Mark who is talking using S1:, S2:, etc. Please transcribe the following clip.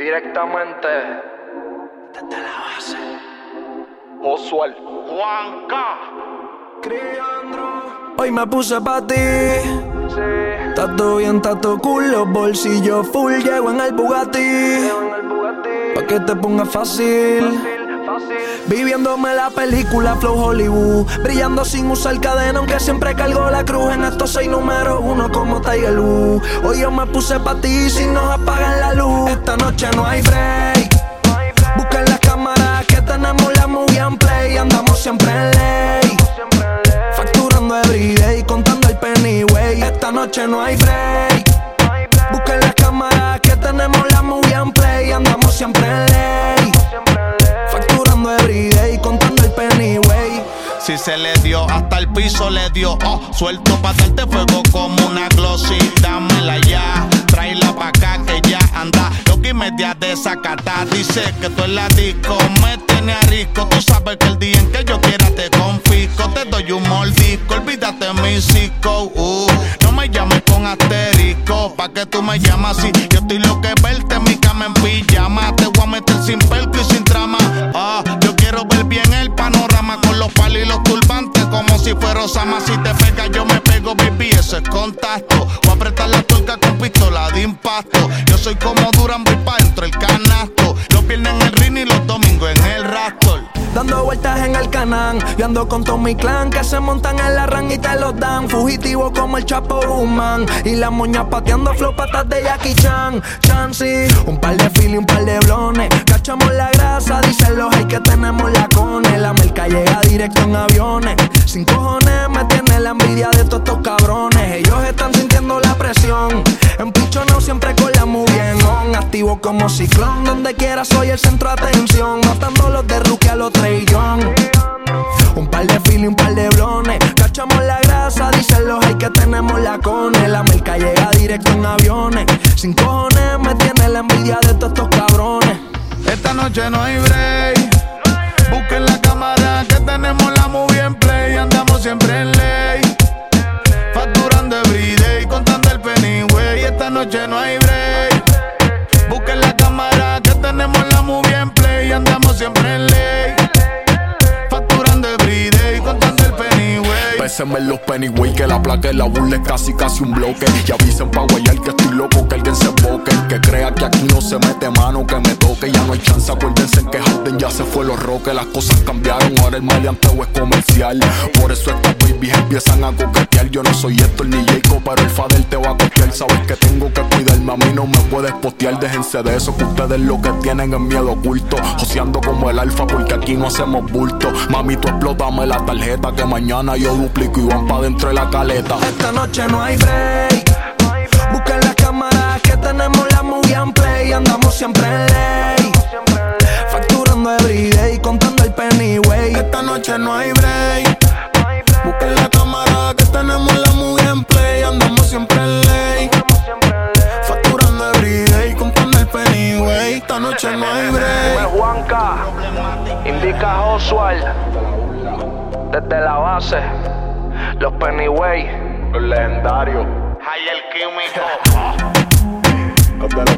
S1: Directamente desde la base. Oswald Juanca.
S2: Hoy me puse pa' ti. Está todo bien, está todo cool. Los bolsillos full, llego en el Bugatti. Pa' que te ponga fácil. Viviéndome la película Flow Hollywood, brillando sin usar cadena, aunque siempre cargo la cruz. En estos 6 números 1 como Tiger Woods. Hoy yo me puse pa' ti si nos apagan la luz. Esta noche no hay break. Busquen las cámaras que tenemos la movie en play. Andamos siempre en ley, facturando everyday, contando el penny way. Esta noche no hay break. Busquen las cámaras que tenemos la movie en play. Andamos siempre en ley, facturando everyday, contando el penny way.
S3: Si se le dio, hasta el piso le dio. Suelto pa' darte fuego como una glossy. Dámela ya, tráela pa' acá que ya anda loca y media desacatada. Dice que tú en la disco me tiene a risco. Tú sabes que el día en que yo quiera te confisco. Te doy un mordisco, olvídate mi psico. No me llames con asterisco, pa' que tú me llamas así. Yo estoy loco de verte en mi cama en pijama. Te voy a meter sin pelco y sin trama. Yo quiero ver bien el panorama con los palos y los turbantes como si fuera Osama. Si te pega yo me pego, baby, eso es contacto. Voy a apretar la tuerca con pistola de impacto. Yo soy como Durán, voy pa' dentro el canasto. Los viernes en el ring y los domingos en el Raptor.
S2: Dando vueltas en el Canán, yo ando con todo mi clan que se montan en la ran y te los dan. Fugitivo como el Chapo Guzmán y las moñas pateando flow patas de Jackie Chan. Chansey, un par de fili, un par de blones. Cachamos la grasa, dicen los hay que tenemos la cone. La merca llega directo en aviones. Sin cojones me tiene la envidia de todos estos cabrones. Ellos están sintiendo la presión. Empichonado siempre con la muy bien on. Activo como ciclón, donde quiera soy el centro de atención. Matando los de rookie a los Trey Young. Un par de fili, un par de blones. Cachamos la grasa, dicen los hay que tenemos la cone. La merca llega directo en aviones. Sin cojones me tiene la envidia de todos estos cabrones.
S3: Esta noche no hay break. Busquen la cámara que tenemos la movie en play. Andamos siempre en ley, facturando everyday, contando el penny way. Esta noche no hay break. Busquen la cámara que tenemos la movie en play. Andamos siempre en ley, facturando everyday, contando el penny way.
S4: Pésenme los pennyway, que la placa y la burla es casi un bloque. Y avisen pa' guayar que estoy loco, que alguien se boque. El que crea que aquí no se mete mano, que me toque. Ya no hay chance, acuérdense que Harden ya se fue los roques. Las cosas cambiaron, ahora el maleanteo es comercial. Por eso estas babies empiezan a coquetear. Yo no soy Héctor ni Jacob, pero el Fader te va a copiar. Sabes que tengo que cuidarme, a mí no me puedes postear. Déjense de eso, que ustedes lo que tienen es miedo oculto. Joseando como el alfa, porque aquí no hacemos bulto. Mami, tú explótame la tarjeta, que mañana yo duplico y van pa' dentro de la caleta.
S2: Esta noche no hay break. Busquen las cámaras que tenemos la movie en play. Andamos siempre en ley, facturando everyday, contando el penny way.
S4: Esta noche no hay break. Busquen la cámara que tenemos la movie en play. Andamos siempre en ley, facturando everyday, contando el penny way. Esta noche no hay break.
S1: Juanca, indica Oswald desde la base. Los Pennyway, los legendarios.
S3: Hay el Q, mijo.